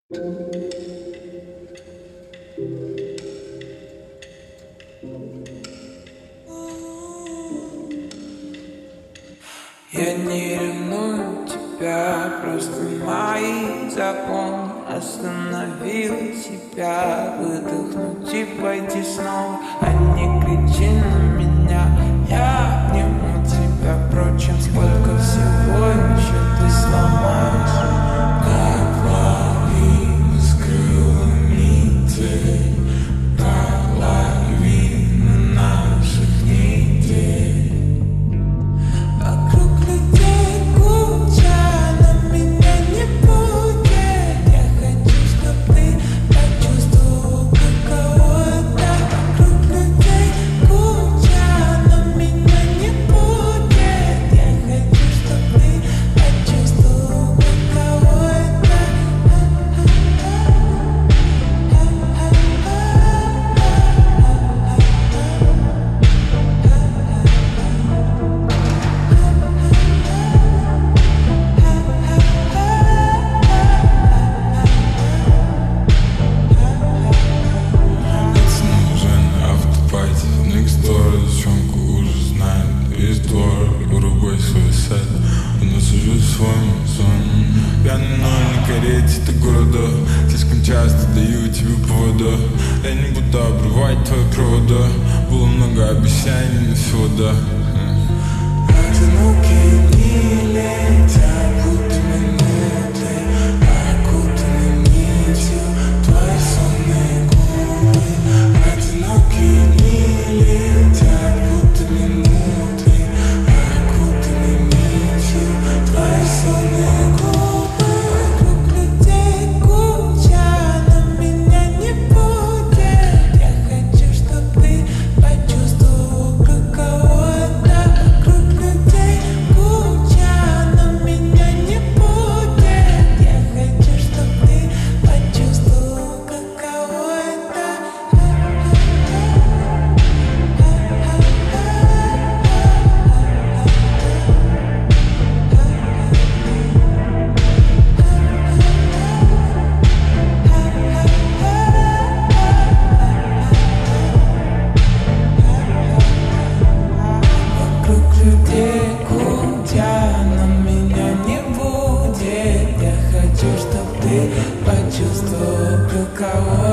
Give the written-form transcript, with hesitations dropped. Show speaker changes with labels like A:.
A: Я не ревную тебя, просто мои законы остановил себя выдохнуть и пойти снова, а не кричи на меня. Я обниму тебя, впрочем, сколько всего еще ты сломаешь. Как лавина с крылами тень, половина наших недель. Вокруг людей куча, но меня не будет. Я хочу, чтоб ты почувствовал, каково это. Вокруг людей куча, но меня не будет. Я хочу, чтоб ты почувствовал, каково это.
B: Автопати, next door, девчонку уже знает весь двор, грубой суицид. У нас уже свой сон. Пьяный, но не карете ты города. Слишком часто даю тебе повода. Я не буду обрывать твои провода. Было много обещаний на сегодня.
A: Одинокие дни летят, будто минуты, окутаны нитью твои сонные губы. Одинокие дни летят, будто минуты, окутаны нитью твои сонные губы. Вокруг людей куча, но меня не будет. Я хочу, чтоб ты почувствовал, каково это. Вокруг людей куча, но меня не будет. Я хочу, чтоб ты почувствовал, каково это. Вокруг людей куча, но меня не будет. Я хочу, чтоб ты почувствовал, каково